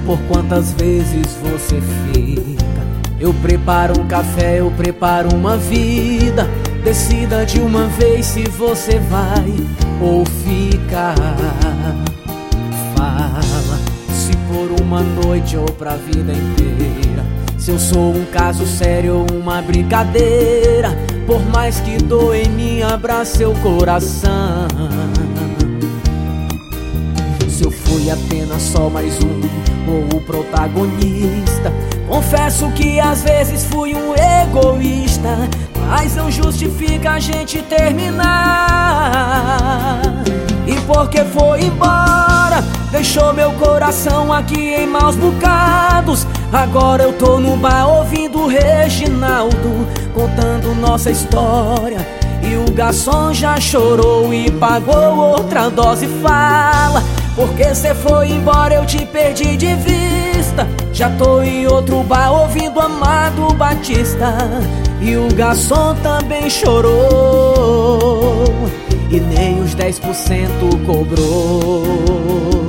por quantas vezes você fica. Eu preparo um café, eu preparo uma vida. Decida de uma vez se você vai ou fica. Fala se por uma noite ou pra vida inteira, se eu sou um caso sério ou uma brincadeira. Por mais que doa em mim, abraça seu coração. Se eu fui apenas só mais um ou o protagonista, confesso que às vezes fui um egoísta, mas não justifica a gente terminar. E porque foi embora, deixou meu coração aqui em maus bocados. Agora eu tô no bar ouvindo o Reginaldo contando nossa história, e o garçom já chorou e pagou outra dose. Fala, porque cê foi embora eu te perdi de vista. Já tô em outro bar ouvindo Amado Batista, e o garçom também chorou e nem os 10% cobrou.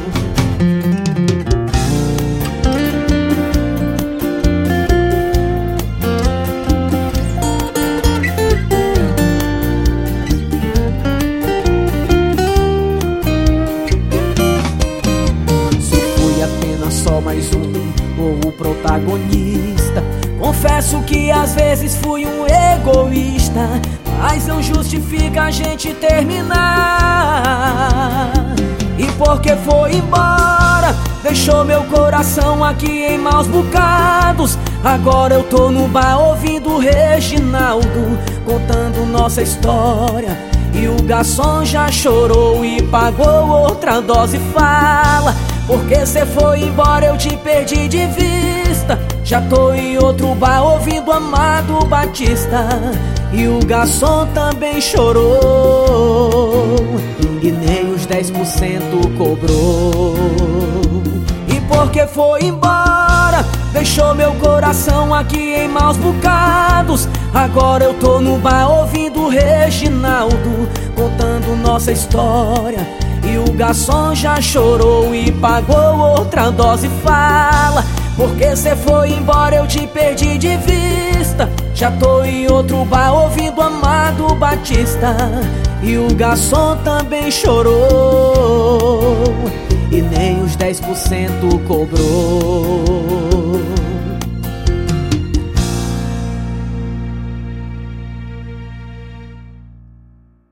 Só mais um ou o protagonista, confesso que às vezes fui um egoísta, mas não justifica a gente terminar. E porque foi embora, deixou meu coração aqui em maus bocados. Agora eu tô no bar ouvindo o Reginaldo contando nossa história, e o garçom já chorou e pagou outra dose. Fala, porque cê foi embora eu te perdi de vista. Já tô em outro bar ouvindo Amado Batista, e o garçom também chorou e nem os 10% cobrou. E porque foi embora, deixou meu coração aqui em maus bocados. Agora eu tô no bar ouvindo o Reginaldo contando nossa história, e o garçom já chorou e pagou outra dose. Fala, porque cê foi embora eu te perdi de vista. Já tô em outro bar ouvindo Amado Batista, e o garçom também chorou e nem os 10% cobrou.